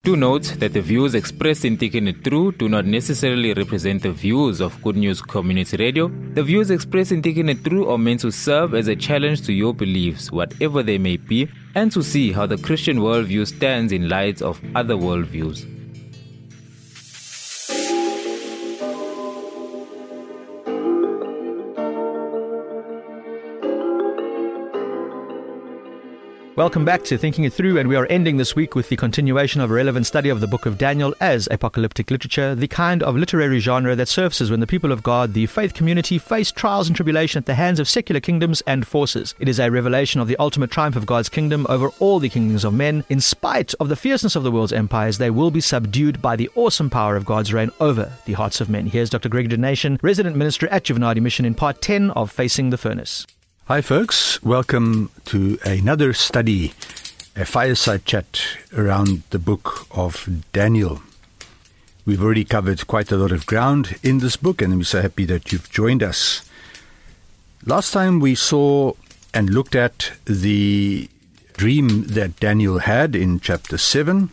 Do note that the views expressed in Thinking It Through do not necessarily represent the views of Good News Community Radio. The views expressed in Thinking It Through are meant to serve as a challenge to your beliefs, whatever they may be, and to see how the Christian worldview stands in light of other worldviews. Welcome back to Thinking It Through, and we are ending this week with the continuation of a relevant study of the book of Daniel as apocalyptic literature, the kind of literary genre that surfaces when the people of God, the faith community, face trials and tribulation at the hands of secular kingdoms and forces. It is a revelation of the ultimate triumph of God's kingdom over all the kingdoms of men. In spite of the fierceness of the world's empires, they will be subdued by the awesome power of God's reign over the hearts of men. Here's Dr. Gregory Donation, resident minister at Juvenadi Mission, in part 10 of Facing the Furnace. Hi folks, welcome to another study, a fireside chat around the book of Daniel. We've already covered quite a lot of ground in this book, and we're so happy that you've joined us. Last time we saw and looked at the dream that Daniel had in chapter 7.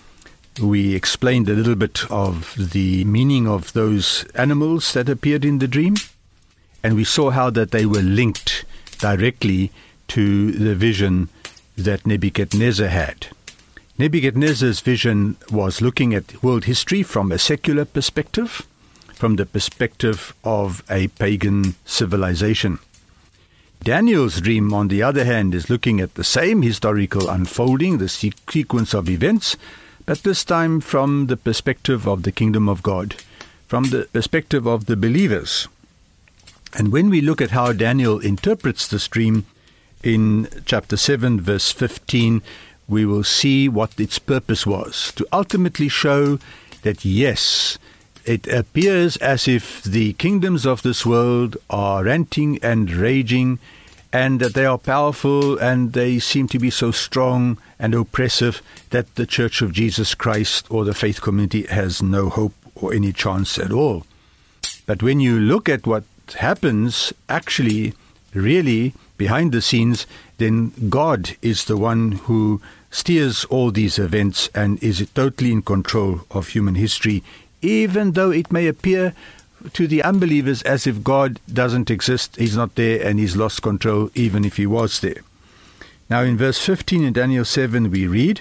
We explained a little bit of the meaning of those animals that appeared in the dream, and we saw how that they were linked directly to the vision that Nebuchadnezzar had. Nebuchadnezzar's vision was looking at world history from a secular perspective, from the perspective of a pagan civilization. Daniel's dream, on the other hand, is looking at the same historical unfolding, the sequence of events, but this time from the perspective of the kingdom of God, from the perspective of the believers. And when we look at how Daniel interprets this dream in chapter 7, verse 15, we will see what its purpose was, to ultimately show that, yes, it appears as if the kingdoms of this world are ranting and raging, and that they are powerful, and they seem to be so strong and oppressive that the Church of Jesus Christ or the faith community has no hope or any chance at all. But when you look at what happens actually really behind the scenes, then God is the one who steers all these events and is totally in control of human history, even though it may appear to the unbelievers as if God doesn't exist, he's not there, and he's lost control even if he was there. Now in verse 15 in Daniel 7 we read,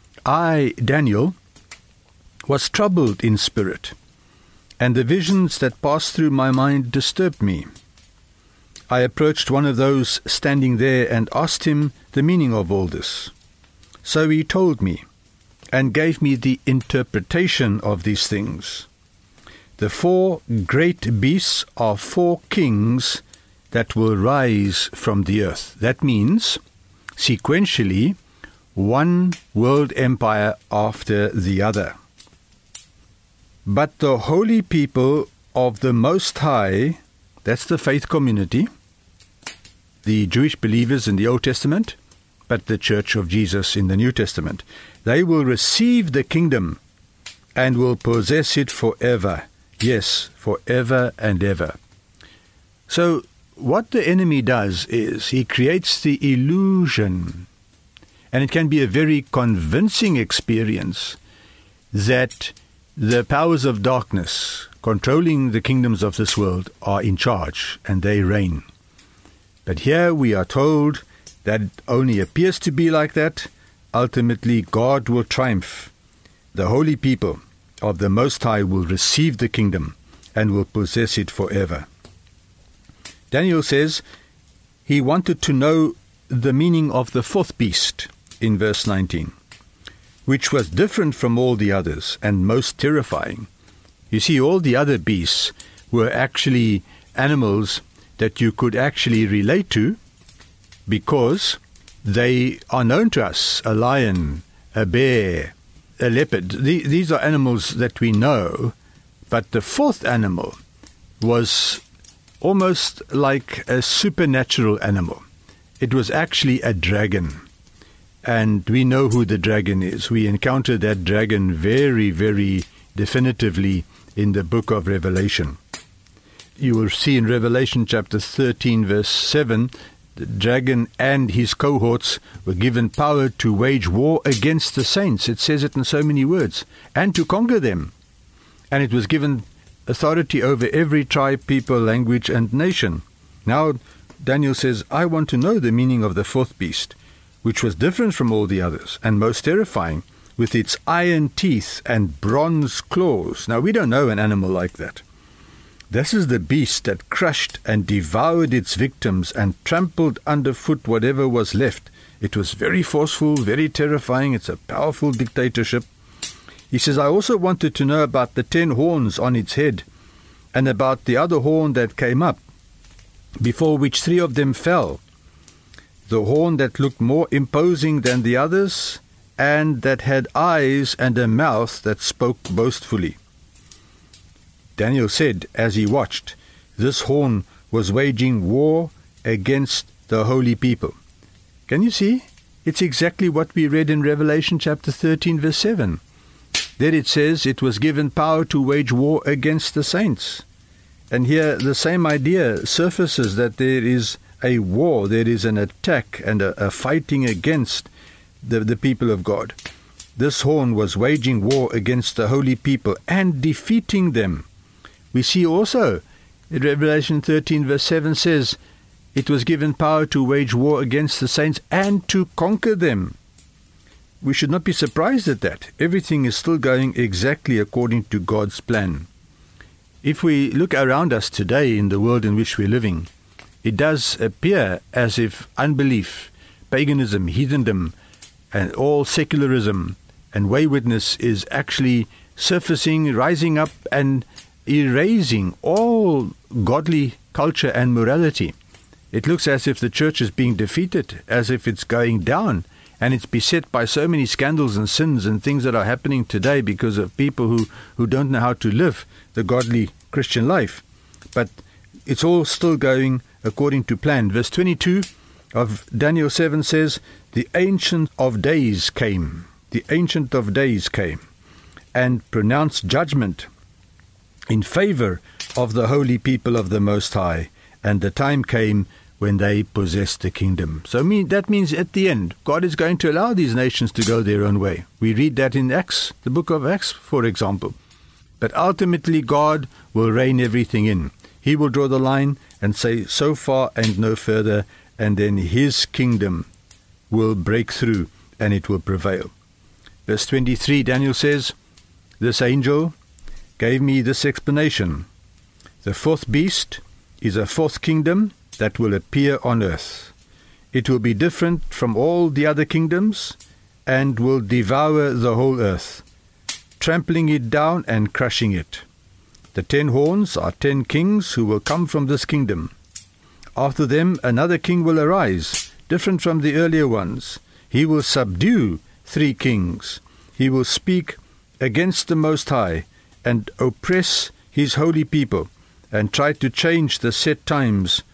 I, Daniel, was troubled in spirit, and the visions that passed through my mind disturbed me. I approached one of those standing there and asked him the meaning of all this. So he told me and gave me the interpretation of these things. The 4 great beasts are 4 kings that will rise from the earth. That means, sequentially, one world empire after the other. But the holy people of the Most High, that's the faith community, the Jewish believers in the Old Testament, but the Church of Jesus in the New Testament, they will receive the kingdom and will possess it forever. Yes, forever and ever. So what the enemy does is he creates the illusion, and it can be a very convincing experience, that the powers of darkness controlling the kingdoms of this world are in charge and they reign. But here we are told that it only appears to be like that. Ultimately, God will triumph. The holy people of the Most High will receive the kingdom and will possess it forever. Daniel says he wanted to know the meaning of the 4th beast in verse 19. Which was different from all the others and most terrifying. You see, all the other beasts were actually animals that you could actually relate to because they are known to us. A lion, a bear, a leopard. These are animals that we know, but the 4th animal was almost like a supernatural animal. It was actually a dragon. And we know who the dragon is. We encounter that dragon very, very definitively in the book of Revelation. You will see in Revelation chapter 13, verse 7, The dragon and his cohorts were given power to wage war against the saints. It says it in so many words. And to conquer them. And it was given authority over every tribe, people, language, and nation. Now, Daniel says, I want to know the meaning of the fourth beast, which was different from all the others, and most terrifying, with its iron teeth and bronze claws. Now, we don't know an animal like that. This is the beast that crushed and devoured its victims and trampled underfoot whatever was left. It was very forceful, very terrifying. It's a powerful dictatorship. He says, I also wanted to know about the 10 horns on its head and about the other horn that came up, before which 3 of them fell. The horn that looked more imposing than the others, and that had eyes and a mouth that spoke boastfully. Daniel said, as he watched, this horn was waging war against the holy people. Can you see? It's exactly what we read in Revelation chapter 13, verse 7. There it says it was given power to wage war against the saints. And here the same idea surfaces, that there is a war, there is an attack and a fighting against the people of God. This horn was waging war against the holy people and defeating them. We see also in Revelation 13 verse 7 says, it was given power to wage war against the saints and to conquer them. We should not be surprised at that. Everything is still going exactly according to God's plan. If we look around us today in the world in which we're living, it does appear as if unbelief, paganism, heathendom, and all secularism and waywardness is actually surfacing, rising up, and erasing all godly culture and morality. It looks as if the church is being defeated, as if it's going down, and it's beset by so many scandals and sins and things that are happening today because of people who don't know how to live the godly Christian life. But it's all still going according to plan. Verse 22 of Daniel 7 says, the Ancient of Days came. The Ancient of Days came and pronounced judgment in favor of the holy people of the Most High, and the time came when they possessed the kingdom. So that means at the end, God is going to allow these nations to go their own way. We read that in Acts, the book of Acts, for example. But ultimately, God will rein everything in. He will draw the line and say, so far and no further, and then his kingdom will break through and it will prevail. Verse 23, Daniel says, this angel gave me this explanation. The fourth beast is a fourth kingdom that will appear on earth. It will be different from all the other kingdoms and will devour the whole earth, trampling it down and crushing it. The 10 horns are 10 kings who will come from this kingdom. After them, another king will arise, different from the earlier ones. He will subdue 3 kings. He will speak against the Most High and oppress his holy people and try to change the set times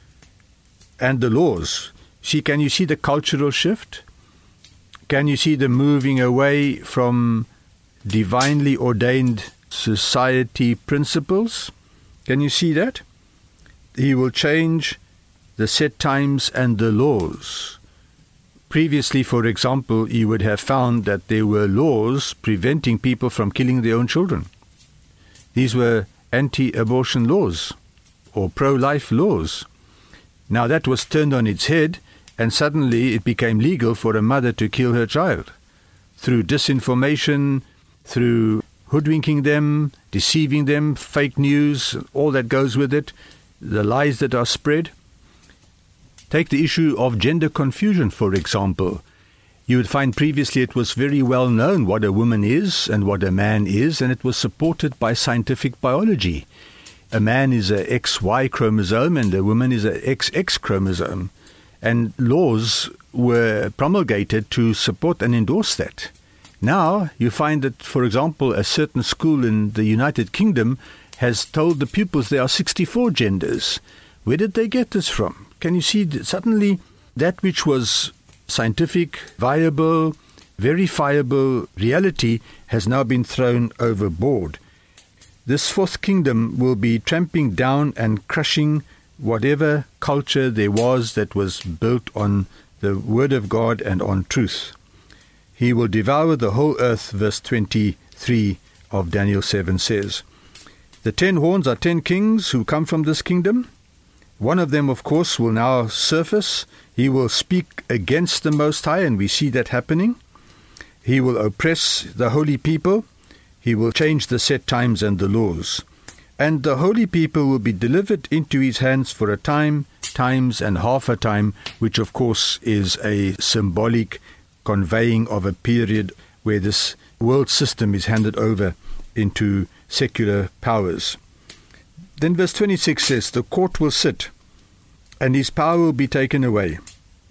and the laws. Can you see the cultural shift? Can you see the moving away from divinely ordained society principles? Can you see that? He will change the set times and the laws. Previously, for example, you would have found that there were laws preventing people from killing their own children. These were anti-abortion laws or pro-life laws. Now that was turned on its head, and suddenly it became legal for a mother to kill her child through disinformation, through hoodwinking them, deceiving them, fake news, all that goes with it, the lies that are spread. Take the issue of gender confusion, for example. You would find previously it was very well known what a woman is and what a man is, and it was supported by scientific biology. A man is a XY chromosome and a woman is a XX chromosome. And laws were promulgated to support and endorse that. Now you find that, for example, a certain school in the United Kingdom has told the pupils there are 64 genders. Where did they get this from? Can you see that suddenly that which was scientific, viable, verifiable reality has now been thrown overboard? This fourth kingdom will be tramping down and crushing whatever culture there was that was built on the Word of God and on truth. He will devour the whole earth, verse 23 of Daniel 7 says. The 10 horns are 10 kings who come from this kingdom. One of them, of course, will now surface. He will speak against the Most High, and we see that happening. He will oppress the holy people. He will change the set times and the laws. And the holy people will be delivered into his hands for a time, times, and half a time, which of course is a symbolic conveying of a period where this world system is handed over into secular powers. Then verse 26 says, the court will sit, and his power will be taken away,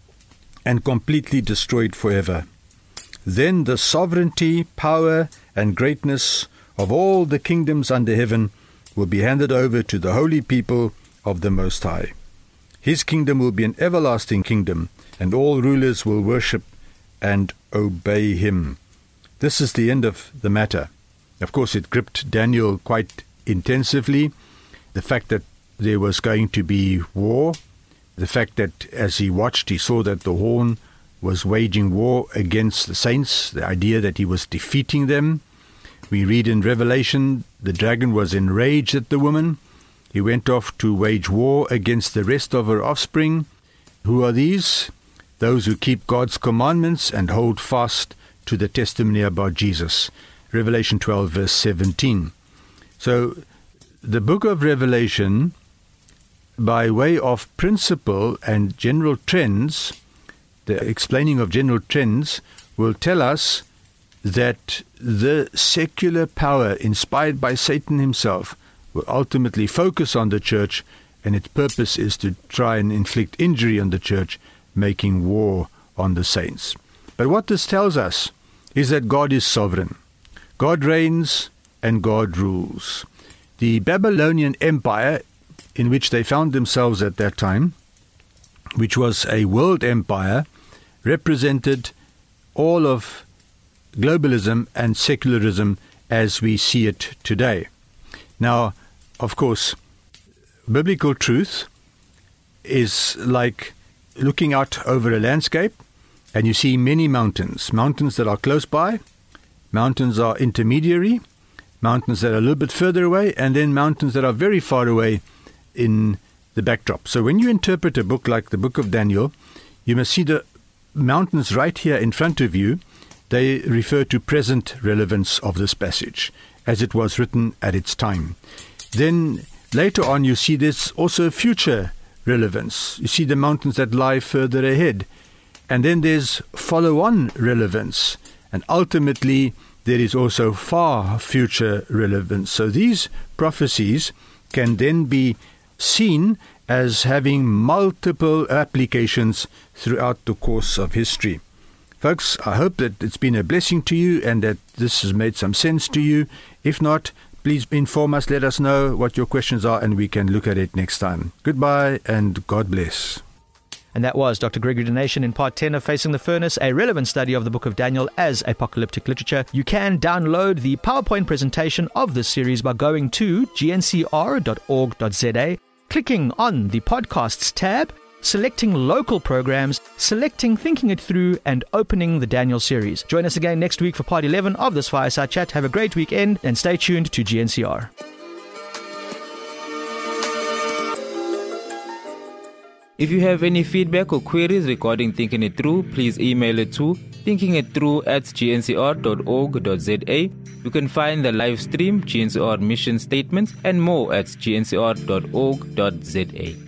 and completely destroyed forever. Then the sovereignty, power, and greatness of all the kingdoms under heaven will be handed over to the holy people of the Most High. His kingdom will be an everlasting kingdom, and all rulers will worship and obey him. This is the end of the matter. Of course, it gripped Daniel quite intensively. The fact that there was going to be war, the fact that as he watched, he saw that the horn was waging war against the saints, the idea that he was defeating them. We read in Revelation, the dragon was enraged at the woman. He went off to wage war against the rest of her offspring. Who are these? Those who keep God's commandments and hold fast to the testimony about Jesus. Revelation 12, verse 17. So, the book of Revelation, by way of principle and general trends, the explaining of general trends, will tell us that the secular power inspired by Satan himself will ultimately focus on the church, and its purpose is to try and inflict injury on the church, making war on the saints. But what this tells us is that God is sovereign. God reigns and God rules. The Babylonian Empire, in which they found themselves at that time, which was a world empire, represented all of globalism and secularism as we see it today. Now, of course, biblical truth is like looking out over a landscape, and you see many mountains that are close by, mountains are intermediary, mountains that are a little bit further away, and then mountains that are very far away in the backdrop. So when you interpret a book like the book of Daniel, you must see the mountains right here in front of you. They refer to present relevance of this passage, as it was written at its time. Then later on you see there's also future relevance. You see the mountains that lie further ahead. And then there's follow-on relevance. And ultimately there is also far future relevance. So these prophecies can then be seen as having multiple applications throughout the course of history. Folks, I hope that it's been a blessing to you and that this has made some sense to you. If not, please inform us, let us know what your questions are, and we can look at it next time. Goodbye and God bless. And that was Dr. Gregory Donation in part 10 of Facing the Furnace, a relevant study of the book of Daniel as apocalyptic literature. You can download the PowerPoint presentation of this series by going to gncr.org.za, clicking on the podcasts tab, selecting local programs, selecting Thinking It Through, and opening the Daniel series. Join us again next week for part 11 of this Fireside Chat. Have a great weekend and stay tuned to GNCR. If you have any feedback or queries regarding Thinking It Through, please email it to thinkingitthrough@gncr.org.za. You can find the live stream, GNCR mission statements, and more at gncr.org.za.